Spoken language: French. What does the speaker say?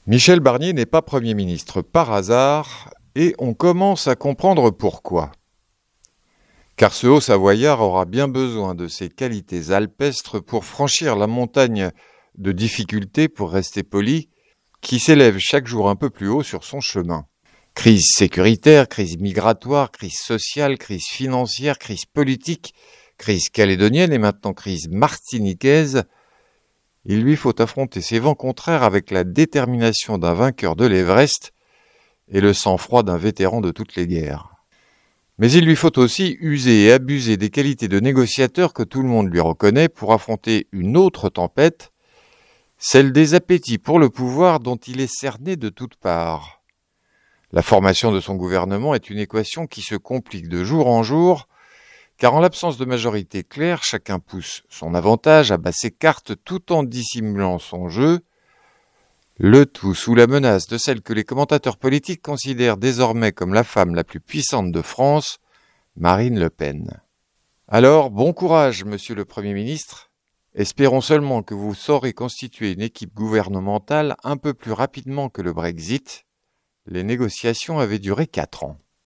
Michel Barnier n'est pas Premier ministre par hasard, et on commence à comprendre pourquoi. Car ce Haut-Savoyard aura bien besoin de ses qualités alpestres pour franchir la montagne de difficultés, pour rester poli, qui s'élève chaque jour un peu plus haut sur son chemin. Crise sécuritaire, crise migratoire, crise sociale, crise financière, crise politique, crise calédonienne et maintenant crise martiniquaise. Il lui faut affronter ces vents contraires avec la détermination d'un vainqueur de l'Everest et le sang-froid d'un vétéran de toutes les guerres. Mais il lui faut aussi user et abuser des qualités de négociateur que tout le monde lui reconnaît pour affronter une autre tempête, celle des appétits pour le pouvoir dont il est cerné de toutes parts. La formation de son gouvernement est une équation qui se complique de jour en jour, car en l'absence de majorité claire, chacun pousse son avantage, abat ses cartes tout en dissimulant son jeu, le tout sous la menace de celle que les commentateurs politiques considèrent désormais comme la femme la plus puissante de France, Marine Le Pen. Alors, bon courage, monsieur le Premier ministre. Espérons seulement que vous saurez constituer une équipe gouvernementale un peu plus rapidement que le Brexit. Les négociations avaient duré 4 ans.